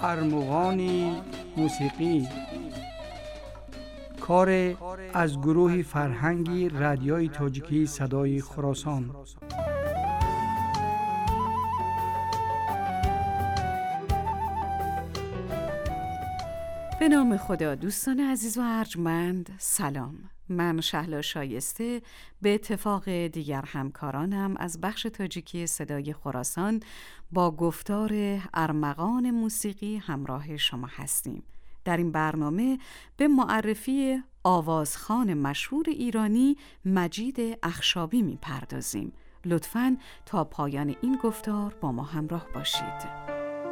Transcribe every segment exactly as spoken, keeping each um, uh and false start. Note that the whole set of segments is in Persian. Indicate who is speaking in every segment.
Speaker 1: ارمغان موسیقی، کار از گروه فرهنگی رادیوی تاجیکی صدای خراسان.
Speaker 2: به نام خدا. دوستان عزیز و ارجمند، سلام. من شهلا شایسته به اتفاق دیگر همکارانم از بخش تاجیکی صدای خراسان با گفتار ارمغان موسیقی همراه شما هستیم. در این برنامه به معرفی آوازخوان مشهور ایرانی مجید اخشابی می‌پردازیم. لطفاً تا پایان این گفتار با ما همراه باشید.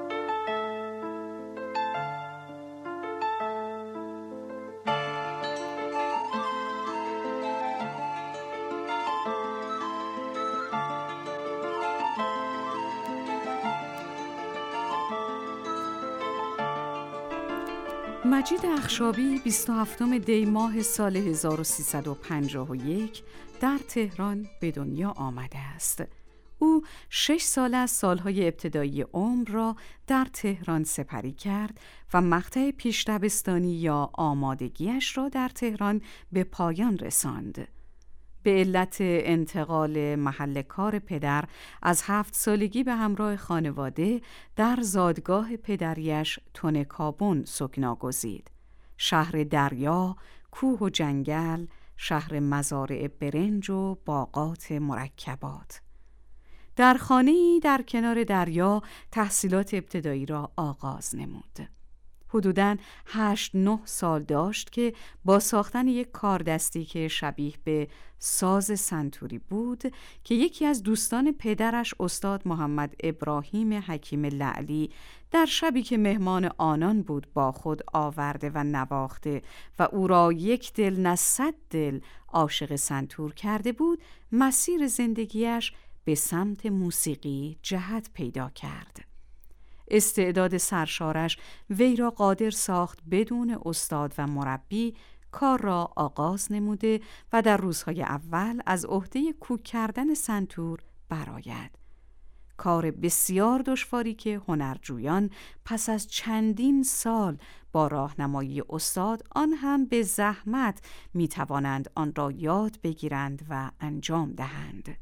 Speaker 2: مجید اخشابی بیست و هفتم دی ماه سال هزار و سیصد و پنجاه و یک در تهران به دنیا آمده است. او شش سال از سالهای ابتدایی عمر را در تهران سپری کرد و مقطع پیش دبستانی یا آمادگیش را در تهران به پایان رساند. به علت انتقال محل کار پدر از هفت سالگی به همراه خانواده در زادگاه پدریش تنکابن سکنا گزید. شهر دریا، کوه و جنگل، شهر مزارع برنج و باغات مرکبات. در خانه‌ای در کنار دریا تحصیلات ابتدایی را آغاز نمود. حدوداً هشت نه سال داشت که با ساختن یک کاردستی که شبیه به ساز سنتوری بود که یکی از دوستان پدرش استاد محمد ابراهیم حکیم لعلی در شبی که مهمان آنان بود با خود آورده و نواخته و او را یک دل نه صد دل عاشق سنتور کرده بود، مسیر زندگیش به سمت موسیقی جهت پیدا کرد. استعداد سرشارش وی را قادر ساخت بدون استاد و مربی کار را آغاز نموده و در روزهای اول از عهده کوک کردن سنتور برآید. کار بسیار دشواری که هنرجویان پس از چندین سال با راهنمایی استاد، آن هم به زحمت، می توانند آن را یاد بگیرند و انجام دهند.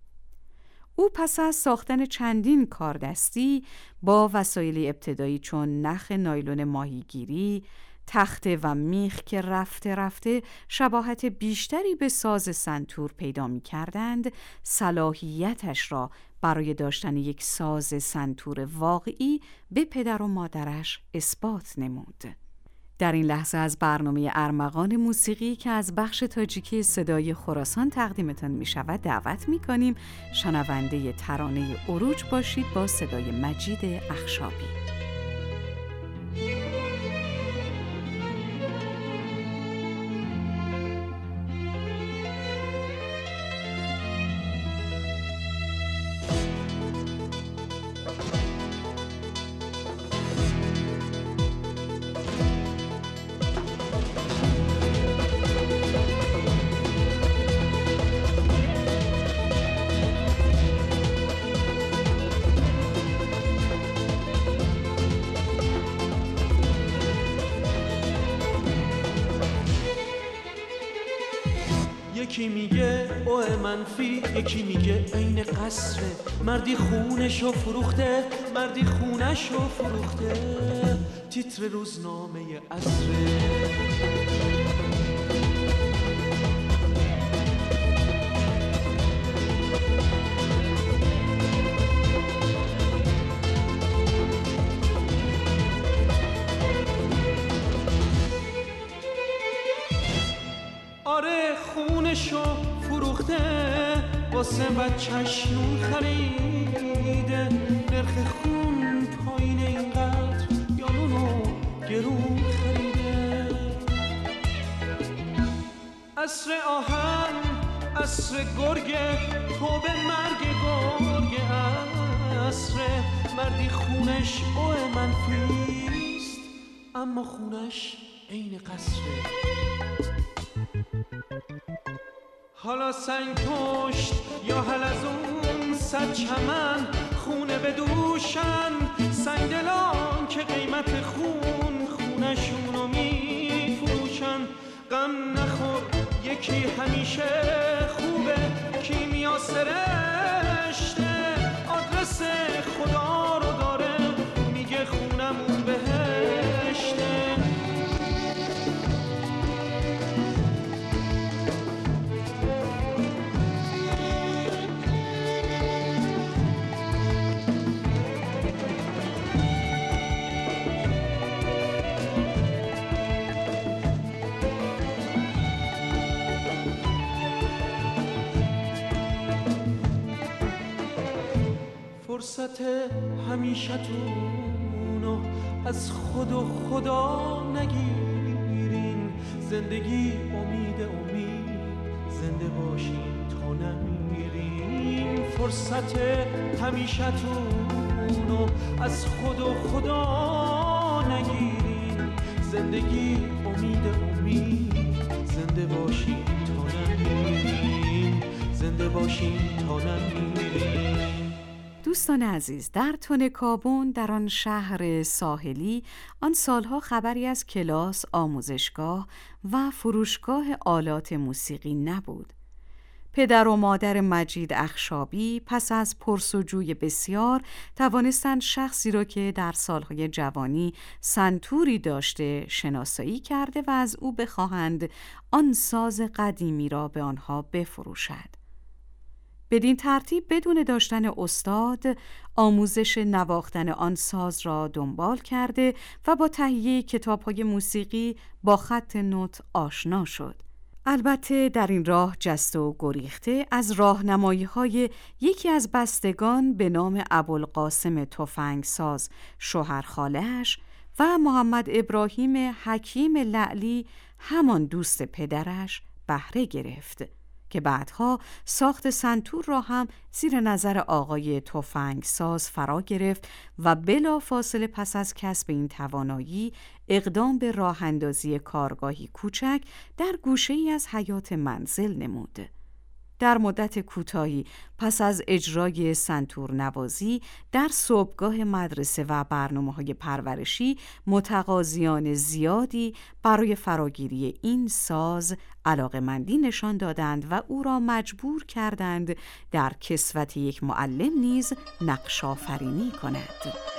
Speaker 2: او پس از ساختن چندین کاردستی با وسایل ابتدایی چون نخ نایلون ماهیگیری، تخته و میخ که رفته رفته شباهت بیشتری به ساز سنتور پیدا می کردند، صلاحیتش را برای داشتن یک ساز سنتور واقعی به پدر و مادرش اثبات نمود. در این لحظه از برنامه ارمغان موسیقی که از بخش تاجیکی صدای خراسان تقدیمتان می شود دعوت می کنیم شنونده ترانه عروج باشید با صدای مجید اخشابی.
Speaker 3: یکی میگه اوه منفی، یکی میگه عین قصره. مردی خونشو فروخته، مردی خونشو فروخته. تیتر روزنامه عصره. آره خونشو فروخته، واسه بچه‌ش نون خریده. نرخ خون پایین اینقدر یا نونو گرون خریده. عصر آهن، عصر گرگه، تو به مرگ گرگه. عصر مردی خونش اوه منفیست، اما خونش عین قصره. حالا سنگ پشت یا حلزون صد چمن، خونه به دوشن سنگدلان که قیمت خون خونشونو میفروشن. غم نخور یکی همیشه خوبه، کیمیا سرشته آدرس خدا رو داره، میگه خونمون بهشته. فرصت همیشتونو از خود و خدا نگیرین، زندگی امید امید زنده باشین تا نمیرین. فرصت همیشتونو از خود و خدا نگیرین، زندگی امید امید زنده باشین تا نمیرین، زنده باشین تا نمیرین.
Speaker 2: دوستان عزیز، در تونکابون در آن شهر ساحلی آن سالها خبری از کلاس، آموزشگاه و فروشگاه آلات موسیقی نبود. پدر و مادر مجید اخشابی پس از پرسجوی بسیار توانستند شخصی را که در سالهای جوانی سنتوری داشته شناسایی کرده و از او بخواهند آن ساز قدیمی را به آنها بفروشد. بدین ترتیب بدون داشتن استاد آموزش نواختن آن ساز را دنبال کرده و با تهیه کتاب‌های موسیقی با خط نوت آشنا شد. البته در این راه جست و گریخته از راهنمایی‌های یکی از بستگان به نام ابوالقاسم تفنگساز شوهر خاله‌اش و محمد ابراهیم حکیم لعلی همان دوست پدرش بهره گرفت که بعدها ساخت سنتور را هم زیر نظر آقای تفنگساز فرا گرفت و بلا فاصله پس از کسب این توانایی اقدام به راه اندازی کارگاهی کوچک در گوشه‌ای از حیاط منزل نمود. در مدت کوتاهی پس از اجرای سنتور نوازی در صبحگاه مدرسه و برنامه‌های پرورشی متقاضیان زیادی برای فراگیری این ساز علاقه‌مندی نشان دادند و او را مجبور کردند در کسوت یک معلم نیز نقش آفرینی کند.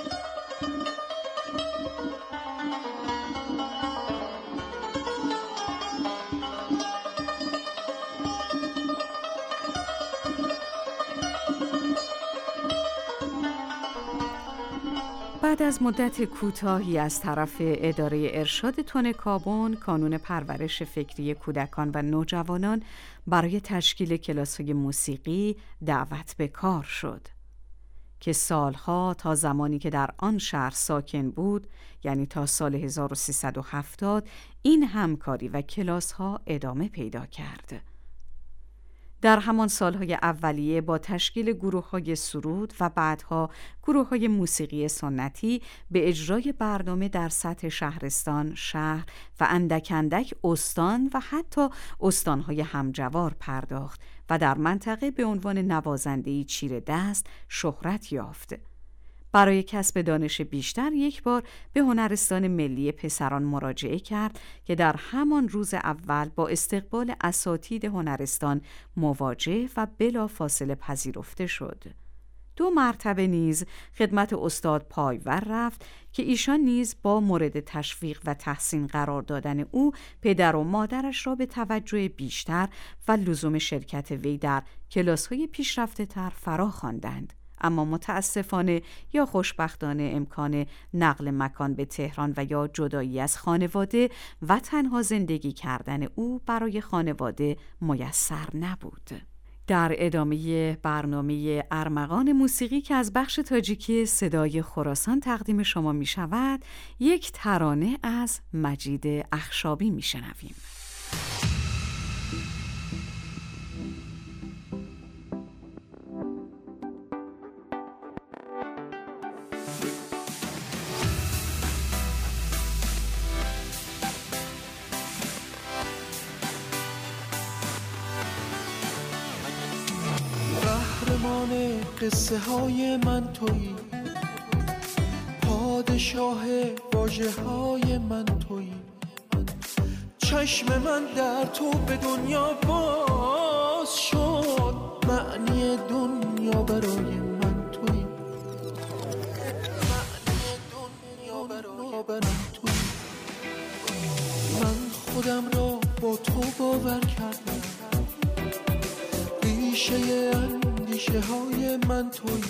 Speaker 2: بعد از مدت کوتاهی از طرف اداره ارشاد تونکابون، کانون پرورش فکری کودکان و نوجوانان برای تشکیل کلاس‌های موسیقی دعوت به کار شد که سالها تا زمانی که در آن شهر ساکن بود، یعنی تا سال هزار و سیصد و هفتاد، این همکاری و کلاس‌ها ادامه پیدا کرد. در همان سالهای اولیه با تشکیل گروه‌های سرود و بعدها گروه‌های موسیقی سنتی به اجرای برنامه در سطح شهرستان، شهر و اندک اندک استان و حتی استان‌های همجوار پرداخت و در منطقه به عنوان نوازنده‌ای چیره دست شهرت یافت. برای کسب دانش بیشتر یک بار به هنرستان ملی پسران مراجعه کرد که در همان روز اول با استقبال اساتید هنرستان مواجه و بلا فاصله پذیرفته شد. دو مرتبه نیز خدمت استاد پایور رفت که ایشان نیز با مورد تشویق و تحسین قرار دادن او پدر و مادرش را به توجه بیشتر و لزوم شرکت وی در کلاس‌های پیشرفته تر فرا خواندند. اما متاسفانه یا خوشبختانه امکان نقل مکان به تهران و یا جدایی از خانواده و تنها زندگی کردن او برای خانواده میسر نبود. در ادامه برنامه ارمغان موسیقی که از بخش تاجیکی صدای خراسان تقدیم شما می شود، یک ترانه از مجید اخشابی می شنویم.
Speaker 3: قهرمان قصه های من تویی، پادشاه واژه های من تویی، چشم من در تو به دنیا باز شد، معنی دنیا برای من تویی، معنی دنیا برای من تویی. من خودم را با تو باور کردم، ریشه اندیشه های من تویی،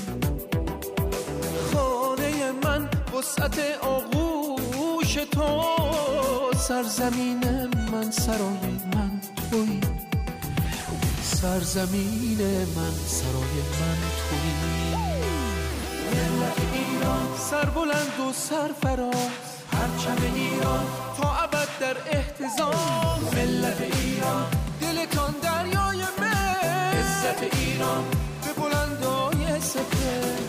Speaker 3: خانه من وسعت آغوش تو، سرزمین من سرای من تویی، سرزمین من سرای من تویی. ملت ایران سربلند و سرفراز، پرچم ایران تا ابد در احتضان. ملت ایران دلتان دریای مهر، عزت ایران به بلندای سپهر.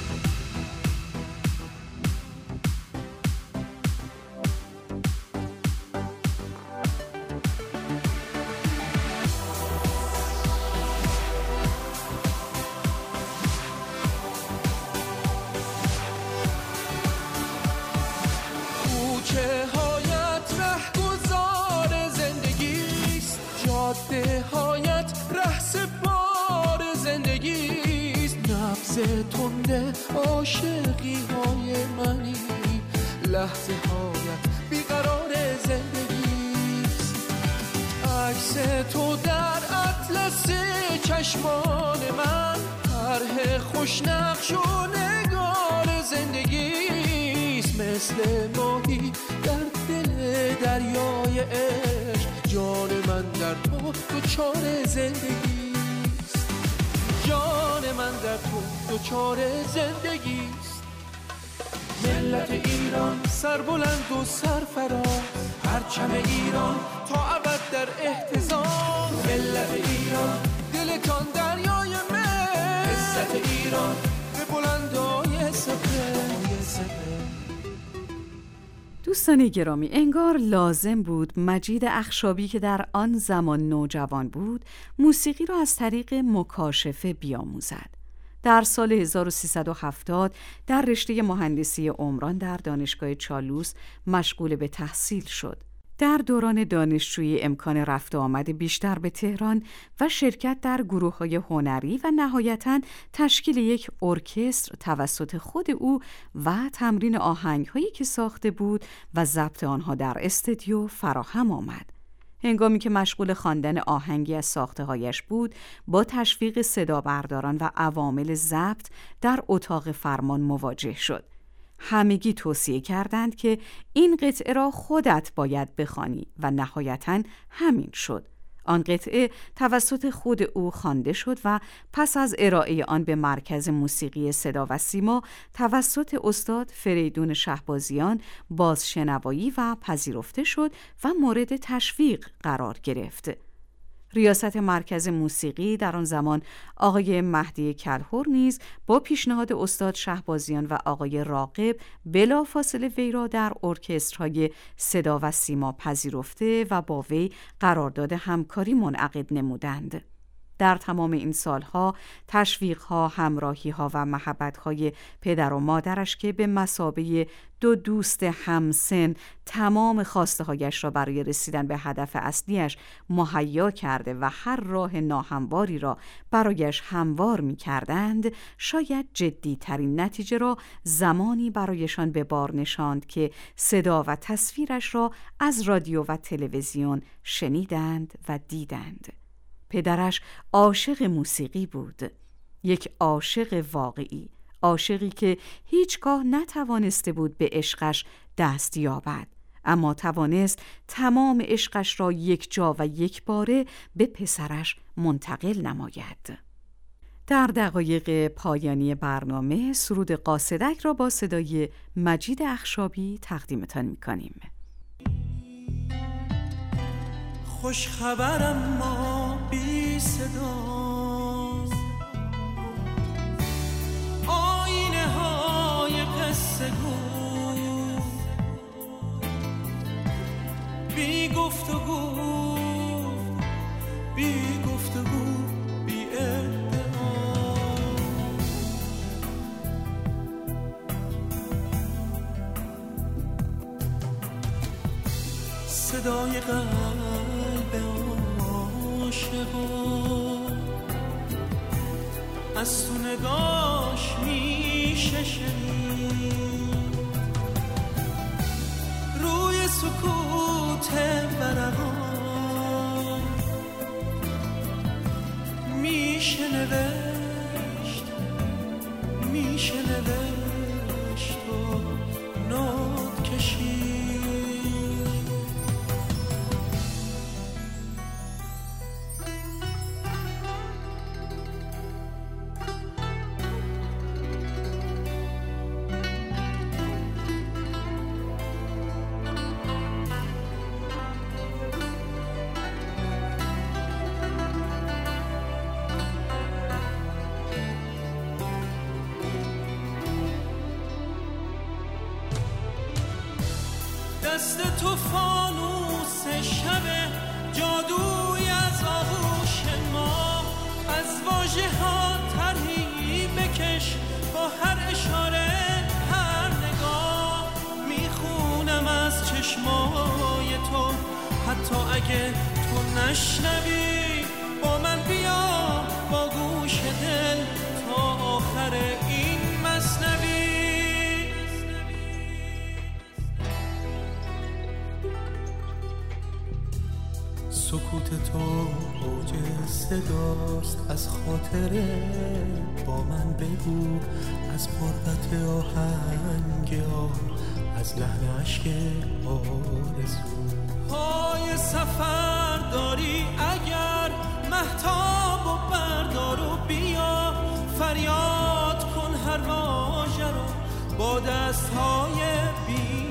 Speaker 3: کوچه هایت رهگذار زندگیست، جاده هایت رهسپار زندگیست، نبض تند عاشقی های منی، لحظه هایت بیقرار زندگیست. عکس تو در اطلس چشمان من، طرح خوشنقش و نگار زندگیست، مثل ماهی در دل دریای عشق، جان من در تو دوچار زندگیست، جان من در تو دوچار زندگیست. ملت ایران سربلند و سرفراز، پرچم ایران تا ابد در احتضان. ملت ایران دلتان دریای مهر، عزت ایران به بلندای سپهر.
Speaker 2: دوستان گرامی، انگار لازم بود مجید اخشابی که در آن زمان نوجوان بود موسیقی را از طریق مکاشفه بیاموزد. در سال هزار و سیصد و هفتاد در رشته مهندسی عمران در دانشگاه چالوس مشغول به تحصیل شد. در دوران دانشجویی امکان رفت و آمد بیشتر به تهران و شرکت در گروه‌های هنری و نهایتاً تشکیل یک ارکستر توسط خود او و تمرین آهنگ‌هایی که ساخته بود و ضبط آنها در استودیو فراهم آمد. هنگامی که مشغول خواندن آهنگی از ساخته‌هایش بود، با تشویق صدابرداران و عوامل ضبط در اتاق فرمان مواجه شد. همگی توصیه کردند که این قطعه را خودت باید بخوانی و نهایتاً همین شد. آن قطعه توسط خود او خوانده شد و پس از ارائه آن به مرکز موسیقی صدا و سیما توسط استاد فریدون شهبازیان بازشنوایی و پذیرفته شد و مورد تشویق قرار گرفت. ریاست مرکز موسیقی در آن زمان آقای مهدی کلهر نیز با پیشنهاد استاد شهبازیان و آقای راغب بلافاصله وی را در ارکسترهای صدا و سیما پذیرفته و با وی قرارداد همکاری منعقد نمودند. در تمام این سالها تشویقها، همراهیها و محبتهای پدر و مادرش که به مثابه دو دوست همسن تمام خواسته هایش را برای رسیدن به هدف اصلیش مهیا کرده و هر راه ناهمواری را برایش هموار می کردند، شاید جدی ترین نتیجه را زمانی برایشان به بار نشاند که صدا و تصویرش را از رادیو و تلویزیون شنیدند و دیدند. پدرش عاشق موسیقی بود، یک عاشق واقعی، عاشقی که هیچگاه نتوانسته بود به عشقش دست یابد، اما توانست تمام عشقش را یک جا و یک باره به پسرش منتقل نماید. در دقایق پایانی برنامه سرود قاصدک را با صدای مجید اخشابی تقدیمتان می‌کنیم.
Speaker 3: خوش خبرم ما بی صداست، آینه های قصه گو، بی گفتگو بی گفتگو بی ادعا. صدای قلب عاشقا از تو نگاش میشه شنید، روی سکوت ورقا میشه نوشت، میشه نوشت و نوت کشید. دست تو فانوس شب جادوی از آغوش ما، از واژه ها طرحی بکش با هر اشاره هر نگاه، میخونم از چشمای تو حتی اگه تو نشنوی، با من بیا با گوش دل تا آخر این مثنوی. سکوت تو اوج صداست، از خاطره با من بگو، از غربت آهنگ آه، از لحن عشق آرزو. پای سفر داری اگر مهتاب و بردار و بیا، فریاد کن هر واژه رو با دستهای بی.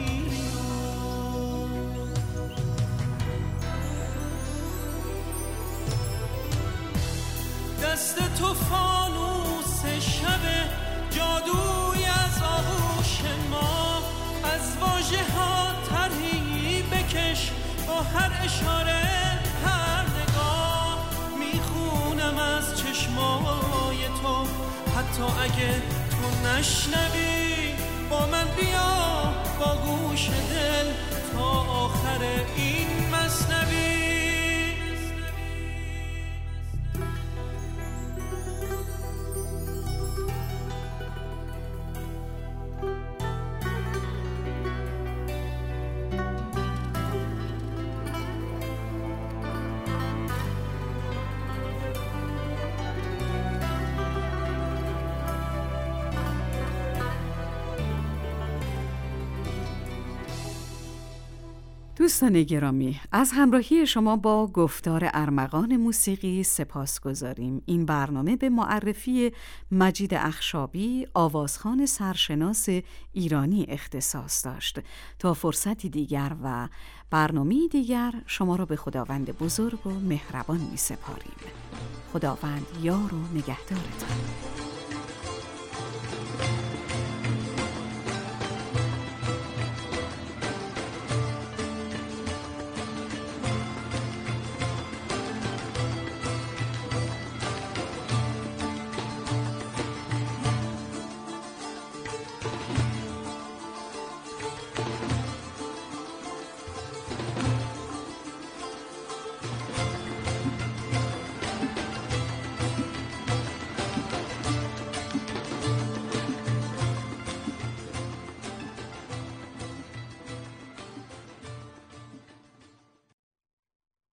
Speaker 3: دست تو فانوس شب جادوی از آغوش ما، از واژه ها طرحی بکش با هر اشاره هر نگاه، میخونم از چشمای تو حتی اگه تو نشنوی، با من بیا با گوش دل تا آخر این مثنوی.
Speaker 2: دوستان گرامی، از همراهی شما با گفتار ارمغان موسیقی سپاس گذاریم. این برنامه به معرفی مجید اخشابی، آوازخوان سرشناس ایرانی اختصاص داشت. تا فرصتی دیگر و برنامه دیگر شما را به خداوند بزرگ و مهربان می سپاریم. خداوند یار و نگهدارتان.